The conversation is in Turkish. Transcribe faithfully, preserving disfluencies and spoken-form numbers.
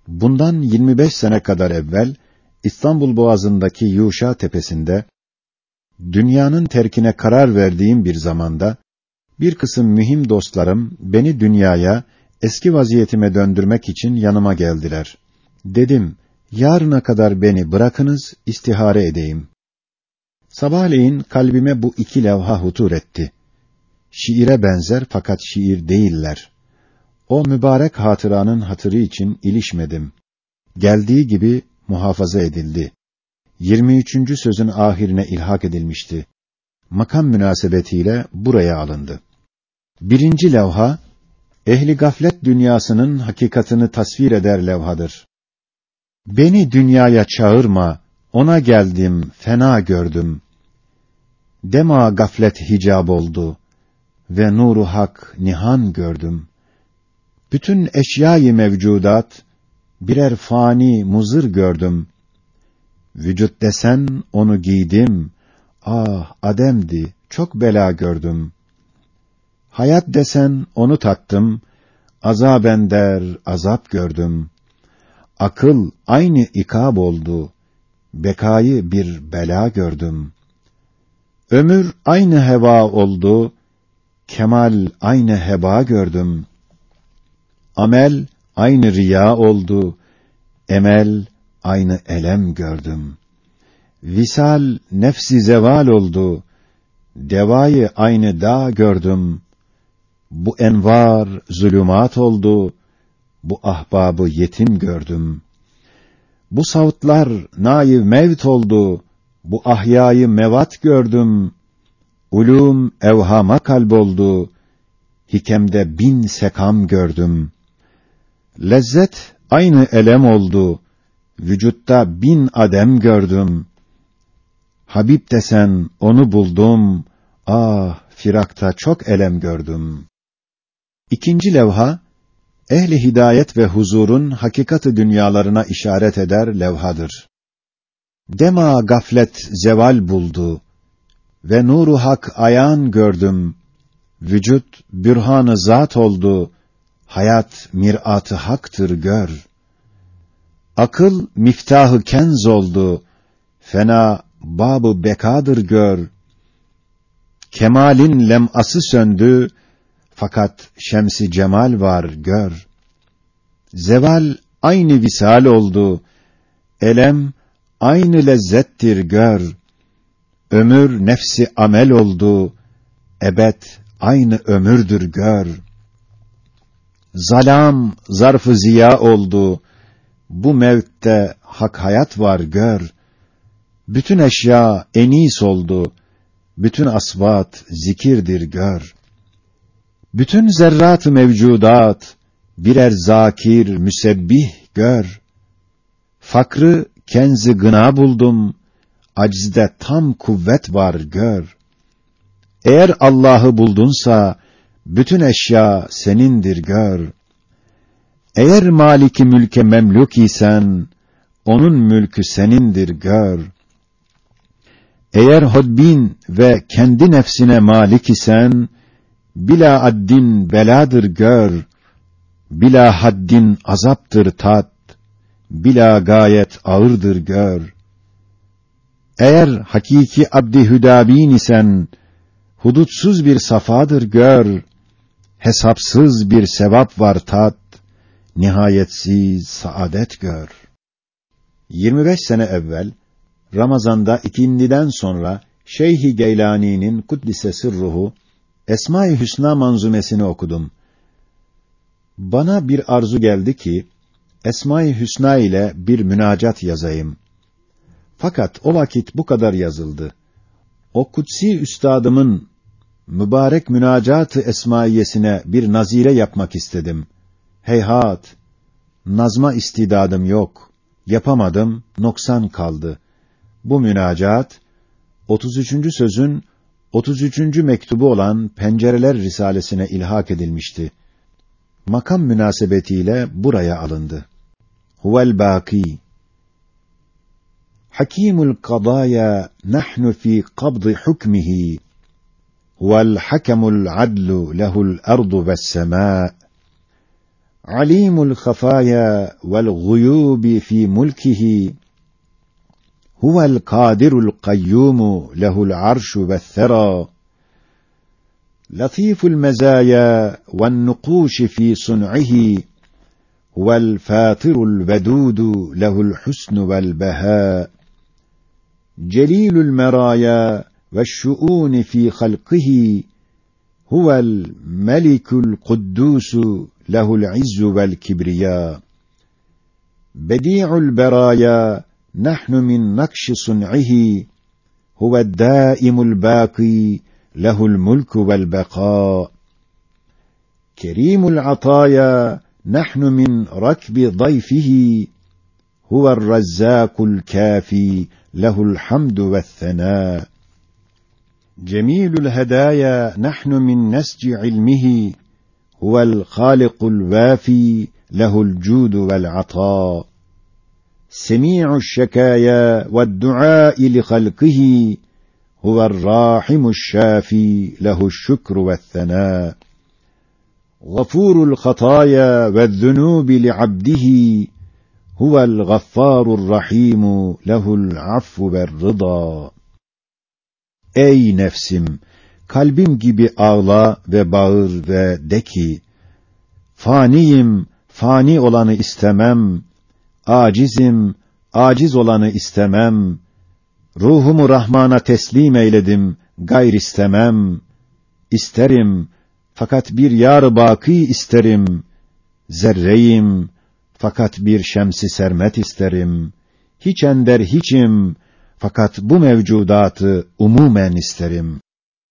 Bundan yirmi beş sene kadar evvel İstanbul Boğazı'ndaki Yuşa tepesinde dünyanın terkine karar verdiğim bir zamanda bir kısım mühim dostlarım beni dünyaya, eski vaziyetime döndürmek için yanıma geldiler. Dedim, yarına kadar beni bırakınız, istihare edeyim. Sabahleyin kalbime bu iki levha hutur etti. Şiire benzer fakat şiir değiller. O mübarek hatıranın hatırı için ilişmedim. Geldiği gibi muhafaza edildi. yirmi üçüncü sözün ahirine ilhak edilmişti. Makam münasebetiyle buraya alındı. Birinci levha, ehli gaflet dünyasının hakikatını tasvir eder levhadır. Beni dünyaya çağırma, ona geldim, fena gördüm. Dema gaflet hicab oldu ve nuru hak nihan gördüm. Bütün eşyayı mevcudat birer fani muzır gördüm. Vücut desen onu giydim, ah ademdi, çok bela gördüm. Hayat desen onu tattım, azabender azap gördüm. Akıl aynı ikab oldu, bekayı bir bela gördüm. Ömür aynı heva oldu, kemal aynı heba gördüm. Amel aynı riya oldu, emel aynı elem gördüm. Visal nefsi zeval oldu, devayı aynı dağ gördüm. Bu envar zulümat oldu, bu ahbabı yetim gördüm. Bu savutlar naiv mevt oldu, bu ahyayı mevat gördüm. Ulûm evhama kalboldu, hikemde bin sekam gördüm. Lezzet aynı elem oldu, vücutta bin adem gördüm. Habib desen onu buldum, ah firakta çok elem gördüm. İkinci levha, ehli hidayet ve huzurun hakikati dünyalarına işaret eder levhadır. Dema gaflet zeval buldu ve nuru hak ayan gördüm. Vücut bürhan-ı zat oldu, hayat mir'at-ı haktır gör. Akıl miftah-ı kenz oldu, fena bab-ı bekadır gör. Kemalin lem'ası söndü, fakat şems-i cemal var gör. Zeval aynı visal oldu, elem aynı lezzettir gör. Ömür nefsi amel oldu, ebed aynı ömürdür gör. Zalam zarf-ı ziya oldu, bu mevtte hak hayat var gör. Bütün eşya enis oldu, bütün asvat zikirdir gör. Bütün zerrat-ı mevcudat birer zakir müsebbih gör. Fakrı kenzi gına buldum, aczde tam kuvvet var gör. Eğer Allah'ı buldunsa bütün eşya senindir gör. Eğer maliki mülke memluk isen onun mülkü senindir gör. Eğer hodbin ve kendi nefsine malik isen bila addin beladır gör. Bila haddin azaptır tat, bila gayet ağırdır gör. Eğer hakiki abd-i hüdabin isen hudutsuz bir safadır gör. Hesapsız bir sevap var tat, nihayetsiz saadet gör. yirmi beş sene evvel Ramazan'da ikindiden sonra Şeyh-i Geylani'nin kuddise sırruhu Esma-i Hüsna manzumesini okudum. Bana bir arzu geldi ki Esma-i Hüsna ile bir münacat yazayım. Fakat o vakit bu kadar yazıldı. O kutsi üstadımın mübarek münacat-ı esmaiyesine bir nazire yapmak istedim. Heyhat, nazma istidadım yok. Yapamadım, noksan kaldı. Bu münacat, otuz üçüncü sözün otuz üçüncü mektubu olan Pencereler Risalesine ilhak edilmişti. Makam münasebetiyle buraya alındı. Huvel bâkî Hakîmul kadâya nahnu fî kabd hukmihi huvel hakemul adlu lehul ardu ve's semâ alimul khafaya vel guyubi fi mulkihi, huvel kadirul kayyumu lehul arşu ve'th-thera, latiful mezaya ve'n-nukuş fi sun'ihi, huvel fatirul vedudu lehul husnu vel beha, celilul meraya ve'ş-şu'un fi halqihi, huvel melikul kuddusu lehul izzu vel kibriya, bedi'ul beraya nahnu min nakşi sun'ihi, huve'd-dâimul bâkî lehul mulku vel bekâ, kerimul ataya nahnu min rakbi dayfihi, huve'r-razzâkul kâfî lehul hamdu ve'th-thenâ, cemilul hedâya nahnu min nesci ilmihi, huvel hâlikul vâfî lehul cûdu vel atâ, semî'u'ş şekâya ve'd-duâi li halqihi, huve'r-râhimuş şâfî lehu'ş şükru ve'th-thenâ, gafûrul hatâya ve'z-zunûbi li abdihi, huvel gaffârur rahîmu lehul affu ve'r-rıdâ. Ey nefsim, kalbim gibi ağla ve bağır ve de ki, faniyim, fani olanı istemem, acizim, aciz olanı istemem, ruhumu Rahman'a teslim eyledim, gayr istemem, isterim, fakat bir yar-ı bâkî isterim, zerreyim, fakat bir şems-i sermet isterim, hiç ender hiçim, fakat bu mevcudatı umumen isterim.